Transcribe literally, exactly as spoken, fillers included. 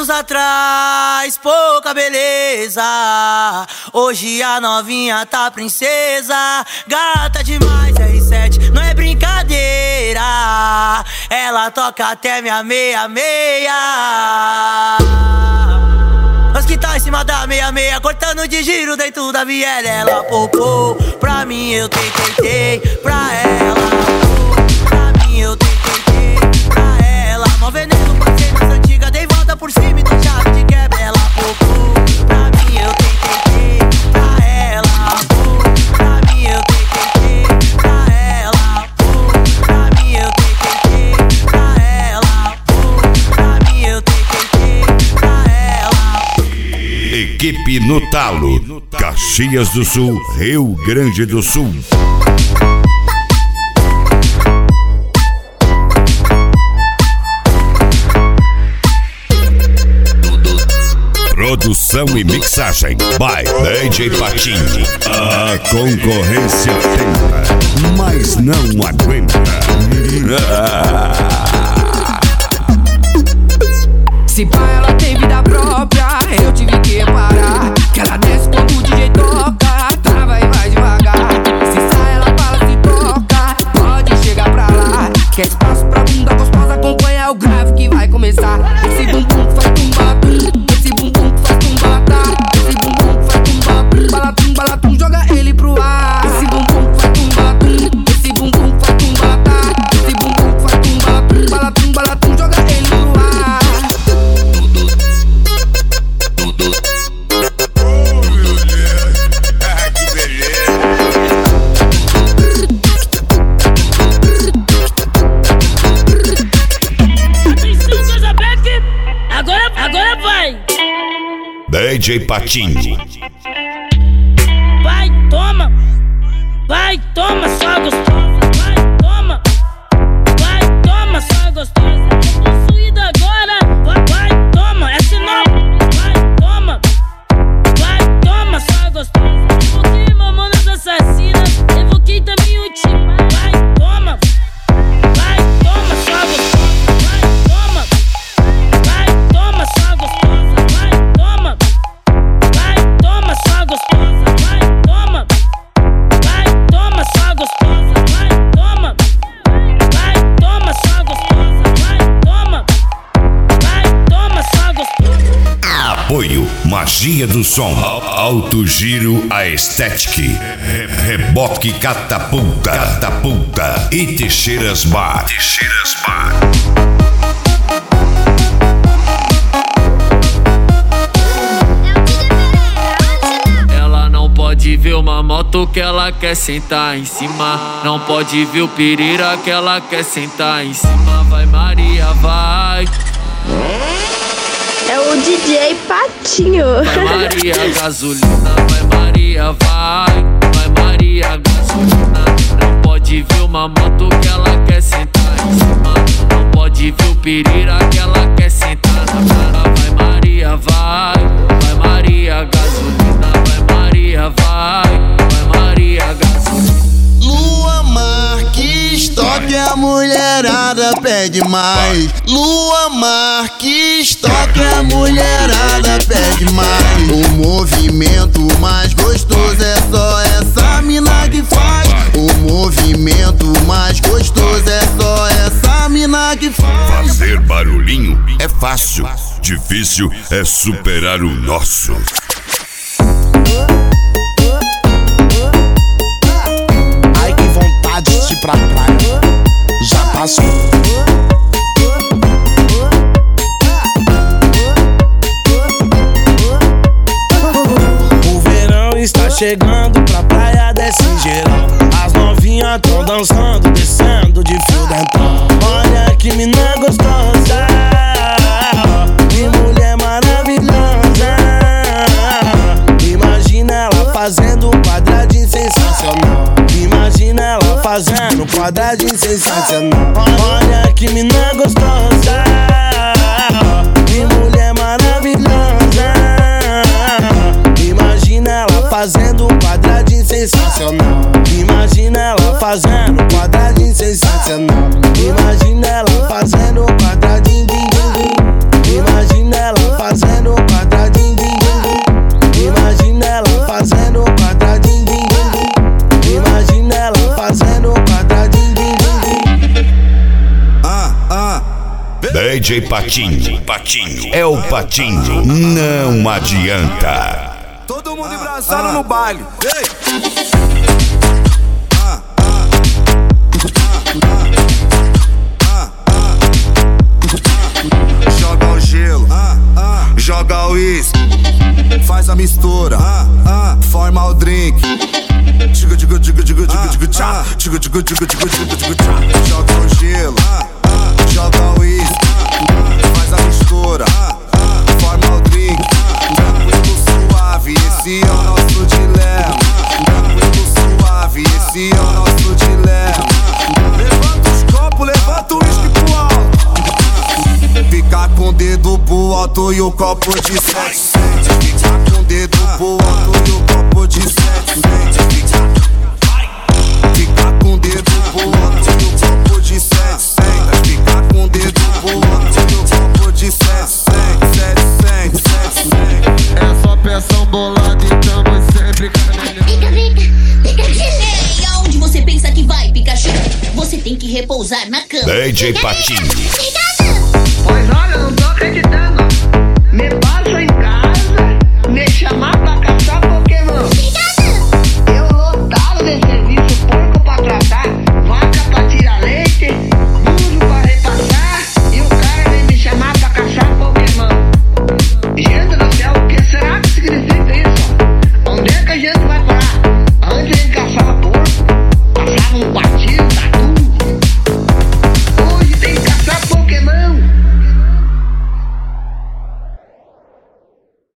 anos atrás, pouca beleza. Hoje a novinha tá princesa. Gata demais, R sete, não é brincadeira. Ela toca até minha meia-meia. Nós que tá em cima da meia-meia, cortando de giro dentro da viela. Ela popou, pra mim eu tentei, tei, pra ela. Pra mim eu tentei, tei, pra ela. Mó veneno pra cenas antigas, dei volta por cima e dei chave de quebra. Ela popou, pra mim eu tentei, tei, pra ela. Pra mim eu tentei, tei, pra ela. Pra mim eu tentei, tei, pra ela. Pra mim eu tentei, tei, pra ela. Equipe no talo, Caxias do Sul, Rio Grande do Sul. Produção e mixagem by D J Patinho. A concorrência tenta, mas não aguenta. Se pá, ela tem vida própria, eu tive que parar. Que ela desce quando o D J toca, trava e vai devagar. Se sai, ela fala, se toca, pode chegar pra lá. Quer espaço pra bunda gostosa, acompanha o grave que vai começar. Esse bumbum faz tumba-tum, esse bumbum faz tumba-tá. Esse bumbum faz tumba-tum, balatum, balatum, joga ele pro ar. Esse bumbum faz tumba-tum, esse bumbum faz tumba-tá. Esse bumbum faz tumba-tum, balatum, balatum, joga ele pro ar. D J Patinho. Vai, toma, vai, toma, só gostosa. Vai, toma, vai, toma, só gostosa. Tô possuída agora, vai, vai, toma, essa é nova. Vai, toma, vai, toma, só gostosa. Evoquei mamonas assassinas, evoquei também o time. Vai, toma, vai, toma, só gostosa. Vai, toma, vai, toma, só gostosa. Vai, toma. Vai, toma, só gostosa, vai, toma. Vai, toma, só gostosa, vai, toma. Vai, toma, só gostosa, vai, toma. Vai, toma, só gostosa. Apoio Magia do Som, Alto Giro Aesthetic, Re- Reboque Catapulta, Catapulta e Teixeiras Bar. Teixeiras Bar. Pode ver uma moto que ela quer sentar em cima. Não pode ver o pirira que ela quer sentar em cima. Vai Maria, vai. É o D J Patinho. Vai Maria, gasolina. Vai Maria, vai. Vai Maria, gasolina. Não pode ver uma moto que ela quer sentar em cima. Não pode ver o pirira que ela quer sentar na cara. Vai Maria, vai. Vai Maria, gasolina. Vai Maria, vai, vai Maria, gasolina. Lua Marques, toque a mulherada pede mais. Lua Marques, toque a mulherada pede mais. O movimento mais gostoso é só essa mina que faz. O movimento mais gostoso é só essa mina que faz. Fazer barulhinho é fácil, difícil é superar o nosso. De pra praia, já passou. O verão está chegando, pra praia desce em geral. As novinhas tão dançando, descendo de fio dental. Olha que mina gostosa, que mulher maravilhosa. Imagina ela fazendo um quadradinho sensacional. Imagina ela fazendo um quadradinho sensacional. Olha que mina gostosa, que mulher maravilhosa. Imagina ela fazendo um quadradinho sensacional. Imagina ela fazendo um quadradinho sensacional. Imagina ela fazendo um quadradinho, din, din, din. Imagina ela D J Patinho, Patinho, é o Patinho, não adianta. Todo mundo embraçado ah, no baile. Ah, ah, ah, ah, joga o gelo, ah, ah, joga o uísque, faz a mistura, ah, ah, forma o drink. Digo, digo, digo, digo, digo, digo, tchá. Digo, digo, digo, digo, digo, digo, tchá. Joga o gelo, ah, ah, joga o uísque, faz a mistura, ah, ah, forma o drink. Tranquilo, suave, esse é o nosso dilema. Tranquilo, suave, esse é o nosso dilema. Levanta os copos, levanta o uísque pro alto. Fica com o dedo pro alto e o copo de sete. Fica com o dedo pro alto e o copo de sete. Fica com o dedo pro alto e o copo de sete. Fica com o dedo pro alto e o copo de sete. É só peção bolada e tamo sempre caminhando. Fica, fica, fica de lei. Aonde você pensa que vai, Pikachu? Você tem que repousar na cama. D J Patinho. Pois olha, eu não tô acreditando.